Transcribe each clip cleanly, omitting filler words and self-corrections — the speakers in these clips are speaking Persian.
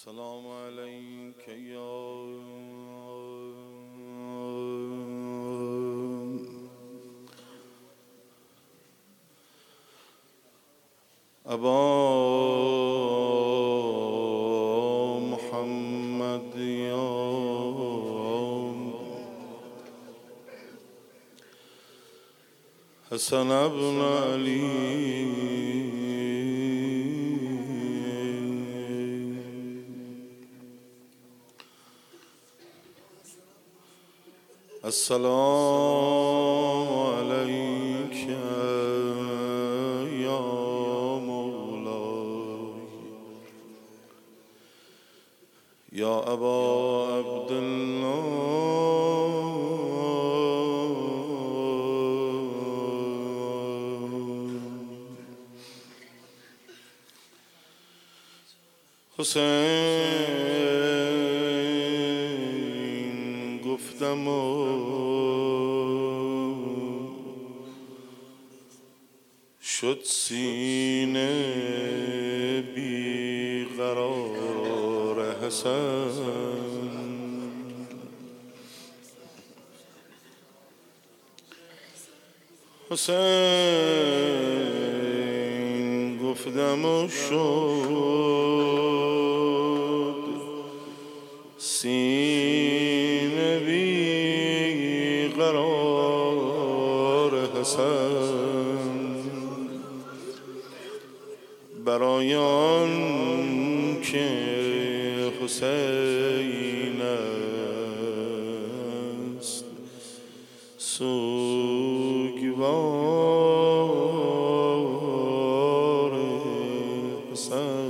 السلام عليك يا أبا محمد يا حسن ابن علي السلام عليك يا مولاي يا أبا عبد الله حسین گفتم شد سینه بی قرار حسن حسین گفتم شد سینه بی قرار حسن برای آن که حسین است سوگوار حسن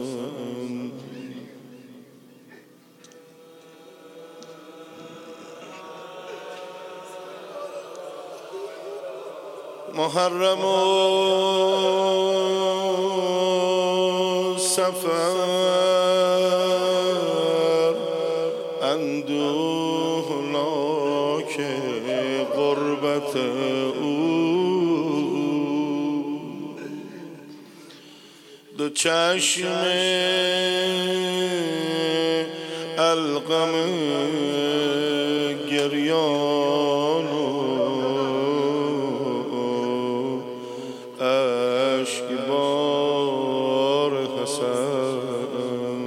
محرم و سفر اندوهناک غربت او دو چشم القم گریان اشکبار حسن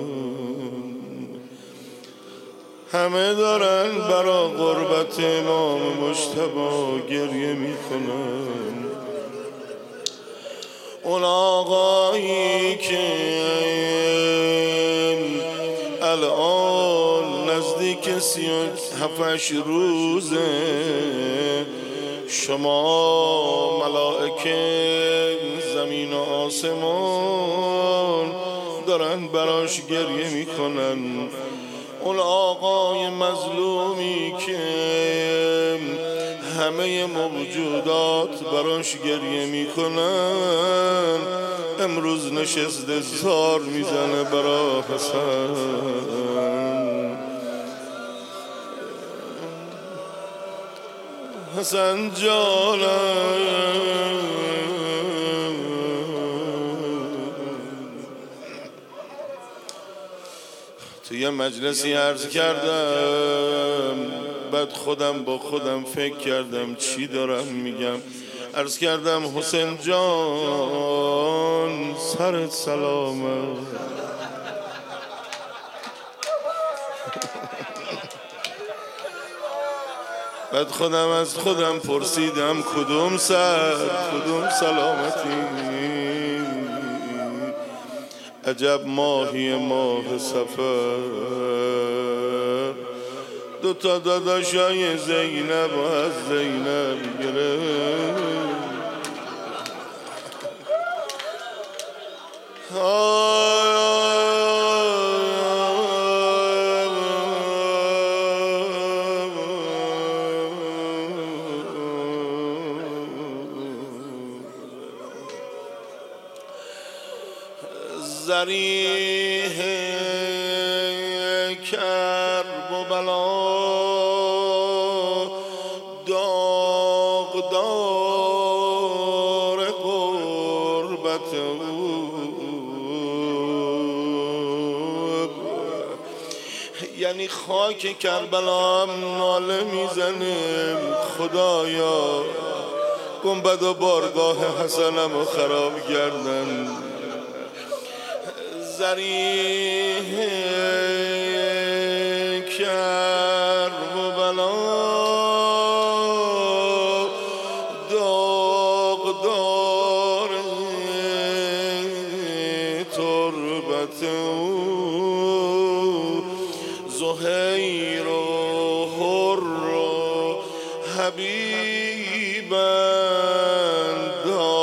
همه دارن برا غربت امام مجتبی گریه میکنن. اون آقایی که الان نزدیک 37 روزه شما ملائکه زمین و آسمان دارن براش گریه میکنن. اون آقای مظلومی که همه موجودات براش گریه میکنن امروز نشسته زار میزنه برا حسن. حسن جانم توی مجلسی عرض کردم بعد خودم با خودم فکر کردم چی دارم میگم. عرض کردم حسین جان سرت سلامت. بعد خودم از خودم پرسیدم کدوم سر کدوم سلامتی. عجب ماهی ماه سفر دوتا داداشای زینب و از زینب گرفت. ذریح کرب و بلا داغدار غربت او یعنی خاک کربلا هم ناله میزنه خدایا گنبد و بارگاه حسنم رو خراب کردن. ذریح کرب و بلا داغدار تربت او زهیر و حر و حبیبن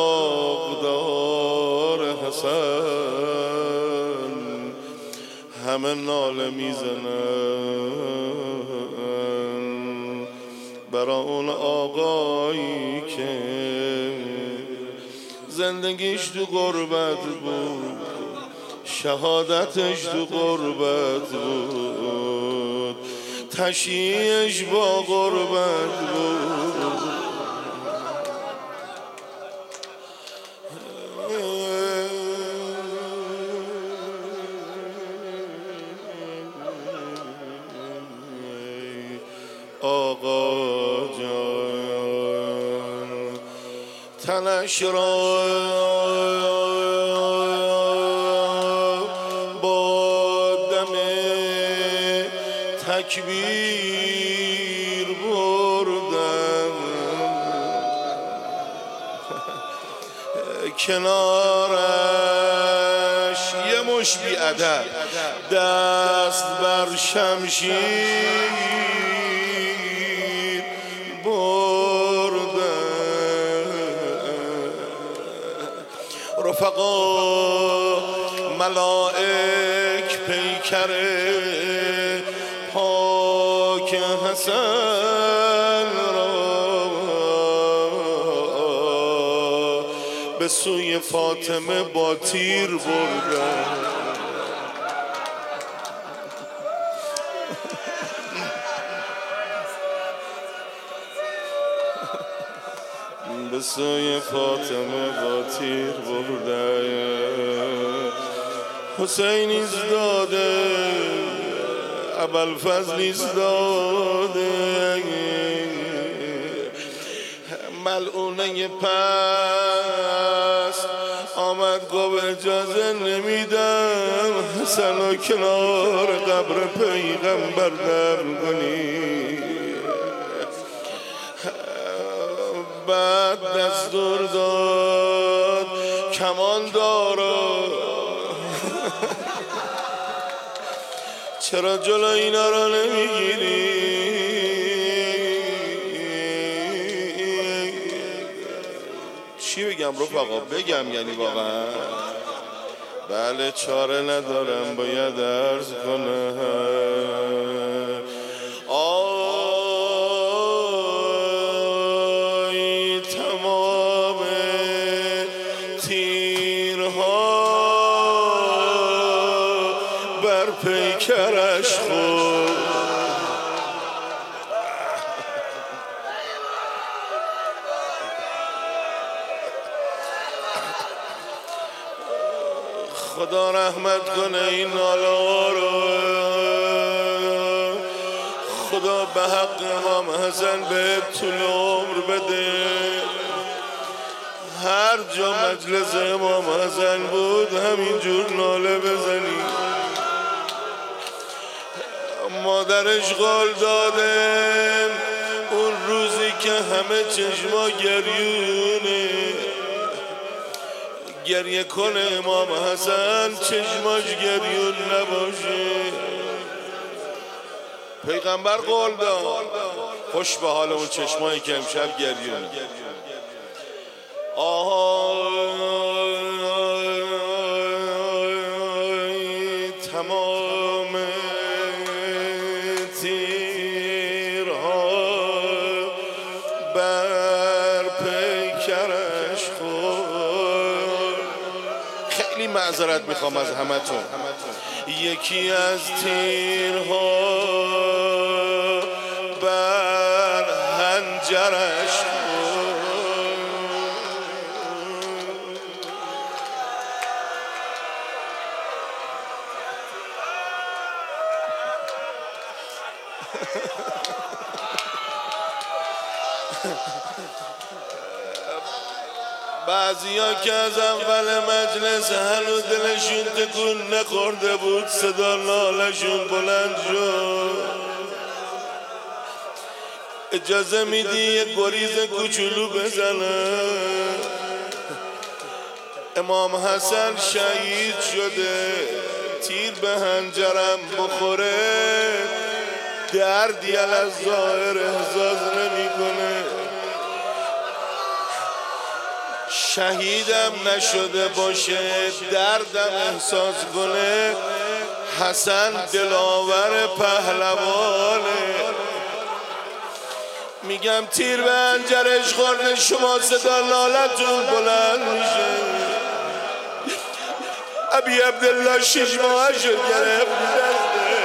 داغدار حسن همه ناله میزنن برا اون آقایی که زندگیش تو غربت بود شهادتش تو غربت بود تشییعش با غربت بود. آقا جان تنش را با دم تکبیر بردم کنارش یه مش بی ادب دست بر شمشیر بردم. رفقا ملائک پیکر پاک حسن را به سوی فاطمه با تیر بردن. به سوی فاطمه با تیر بردن. حسین ایستاده ابوالفضل ایستاده ملعونه پس آمد گفت اجازه نمیدم حسن و کنار قبر پیغمبر دفن کنی. بعد دستور داد کماندارا چرا جلو اینا را نمیگیری؟ چی بگم رفقا؟ بگم یعنی واقعا بله چاره ندارم باید عرض کنم. آی تمام تیرها بر پیکرش خود خدا رحمت کنه این ناله رو. خدا به حق امام حسن به طول عمر بده. هر جا مجلس امام حسن بود همینجور ناله بزنی. مادرش قول داده اون روزی که همه چشما گریونه گریه کنه امام حسن چشماش گریون نباشه. پیغمبر قول داد خوش به حال اون چشمایی که امشب گریون. تمام تیرها بر پیکرش خورد. خیلی معذرت میخوام از همتون. یکی از تیرها بر حنجرش خورد. بعضیا که از اول مجلس هنو دلشون تکون نخورده بود صدا نالشون بلند شد. اجازه میدی یه گریز کوچولو بزنه؟ امام حسن شهید شده، تیر به هنجرم بخوره دردی از ظاهر احساس نمیکنه. شهیدم نشده باشه دردم احساس کنه. حسن دلاور پهلوانه. میگم تیر به هنجرش خورده شما صدا نالتون بلند میشه. ابی عبدالله 6 ماهه شد گرفت دسته.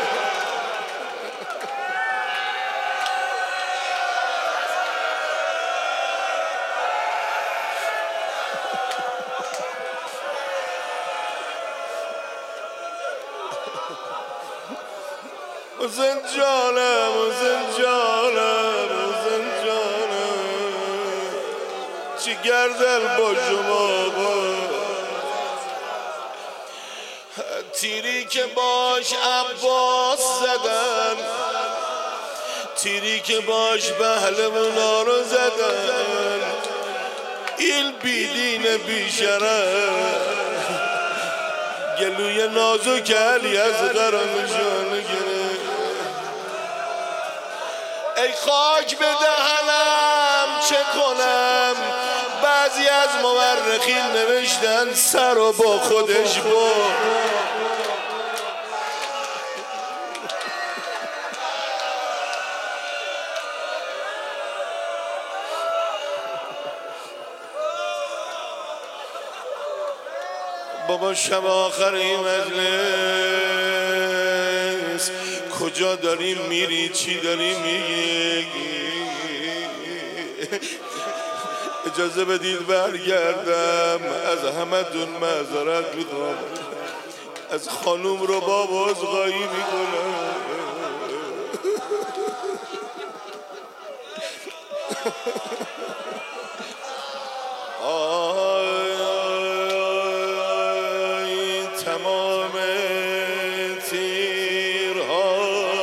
حسین جانم حسین جانم حسین جانم چی گردل با شما با تیری که باش عباس زدن، تیری که باش پهلوانا رو زدن، این بیدین بیشرف گلوی نازک علی از قرانشان گرفت. ای خاک به دهنم چه کنم، بعضی از مورخین نوشتن سر و با خودش برد. بابا شب آخری مجلس کجا داری میری، چی داری میگی؟ اجازه بدید برگردم، از همه دون معذرت میخوام، از خانوم رو بابا عذرخواهی میکنم. تمام تیرها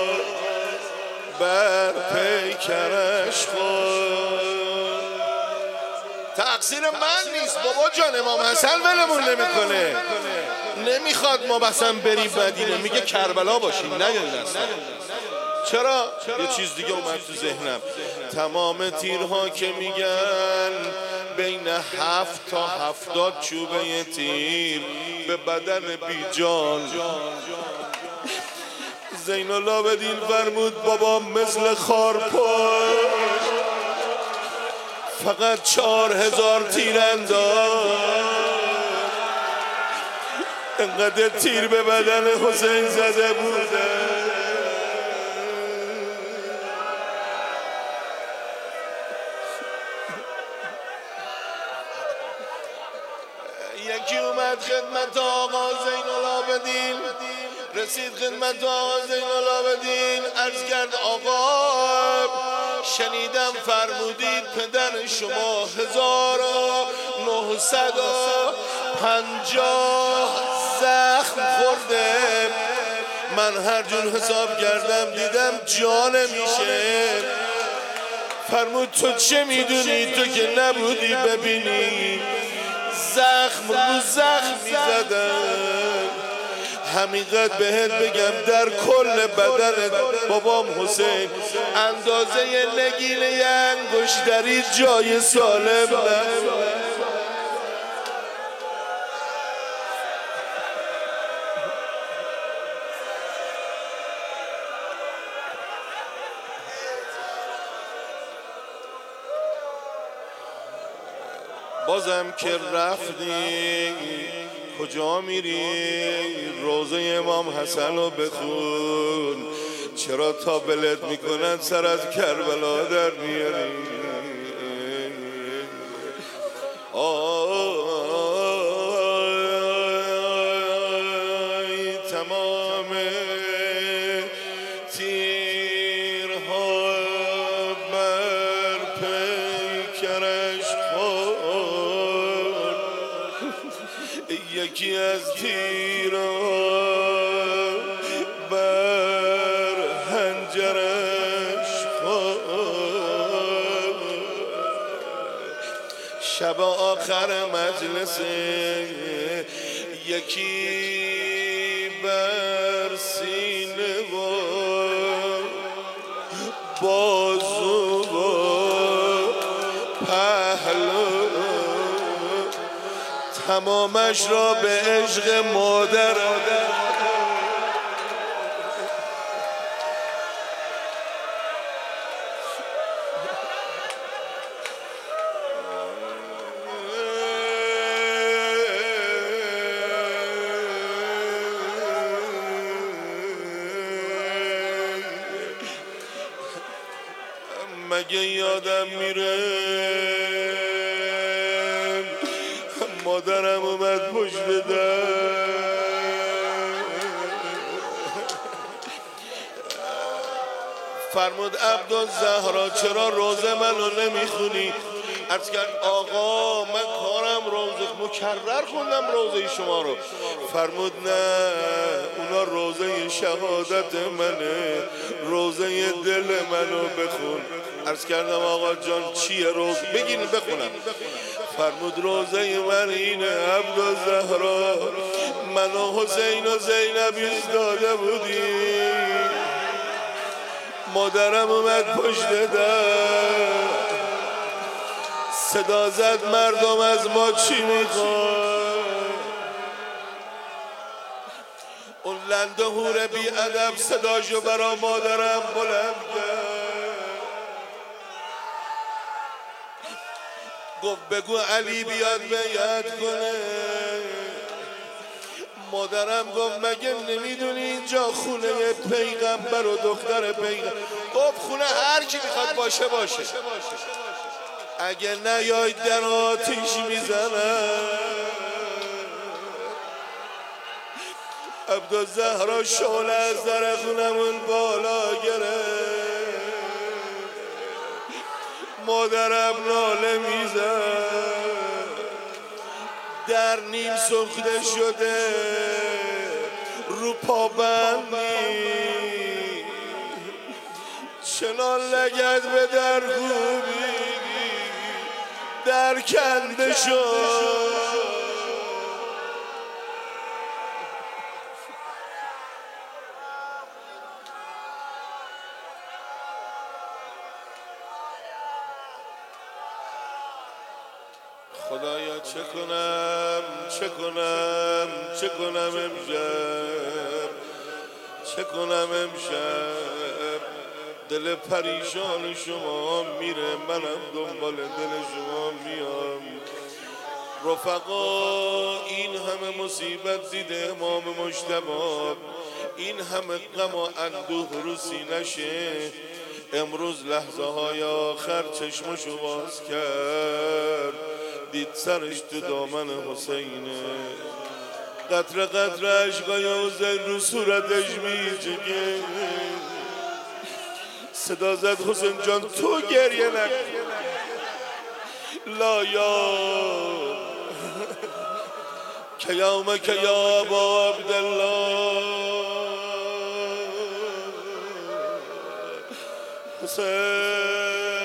بر پیکرش خورد. تقصیر من نیست بابا جان، امام حسن ولمون نمیکنه، نمیخواد ما بسن بریم مدینه، میگه کربلا باشیم نیایین اصلا. چرا؟ یه چیز دیگه اومد تو ذهنم. تمام تیرها که میگن بین 7 تا 70 چوبه تیر به بدن بیجان. زین العابدین فرمود بابا مثل خارپاش فقط 4000 تیر انداز. انقدر تیر به بدن حسین زده بوده. یکی اومد خدمت آقا زین العابدین، رسید خدمت آقا زین العابدین، عرض کرد آقا شنیدم فرمودید پدر شما 1950 زخم خورده. من هر جور حساب کردم دیدم جا نمیشه. فرمود تو چه میدونی، تو که نبودی ببینی، زخم رو زخم میزدن. همینقدر بهت بگم در کل بدن بابام حسین اندازه نگیله انگشتری جای سالم نه. بازم که رفتی کجا میری؟ روزه امام حسن رو بخون. چرا تا بلد میکنن سر از کربلا در میاری؟ آی تمام تیرها یکی از تیران بر حنجرش خواست. شب آخر مجلس یکی بر سینه و بازو و پهلو تمامش را به عشق مادر مگه یادم میره مادرم اومد پشت در فرمود عبدالزهرا چرا روزه منو نمیخونی؟ عرض کرد آقا من کارم روزه مکرر خوندم روزه شما رو. فرمود نه اونا روزه شهادت منه، روزه دل منو بخون. عرض کردم آقا جان چیه روزه؟ بگین بخونم. فرمود روزه من اینه عبدالزهرا، من و حسین و زینب ایستاده بودیم، مادرم اومد پشت در صدا زد مردم از ما چی میخواد؟ اون لنده هور بی ادب صداشو برا مادرم بلند کرد، گفت بگو علی بیاد بیعت کنه. مادرم گفت مگه نمیدونی اینجا خونه پیغمبر و دختر پیغمبر؟ گفت خونه هر کی میخواد باشه باشه، اگه نیاید در آتیش میزنم. عبدالزهرا شعله از در خونمون بالا گرفت، مادرم ناله میزد، در نیم سوخته شده رو پابندی، چنان لگد به در خوبی در کنده شد. خدایا چه کنم چه کنم چه کنم امشب، چه کنم امشب؟ دل پریشان شما میره، منم دنبال دل شما میام. رفقا این همه مصیبت دیده امام مجتبی، این همه غم و اندوه رو سینشه، امروز لحظه های آخر چشمشو باز کرد، دید سرش تو دامن حسینه، قطره قطره عشقای حسین رو صورتش میچکه. صدا زد حسین جان تو گریه نکن، لا یا که یومک یا ابا عبدالله حسین.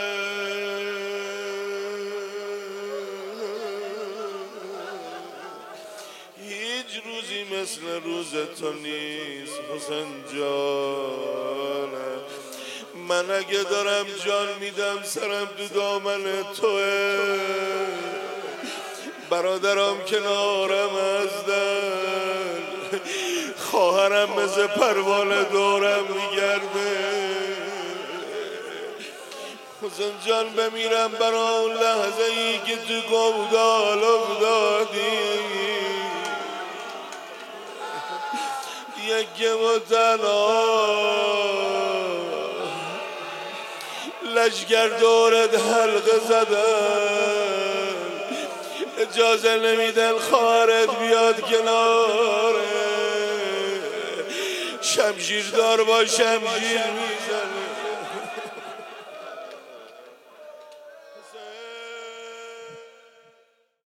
هیچ روزی مثل روز تو نیست حسین جان، من اگه دارم جان میدم سرم تو دامن توه، برادرم کنارم هستن، خواهرم مثل پروانه دورم میگرده. حسین جان بمیرم برا اون لحظه ای که تو گودال افتادی، یک و تنها لشگر دورت حلقه زدن، اجازه نمیدن خواهرت بیاد کناره، شمشیر دار با شمشیر میزنه.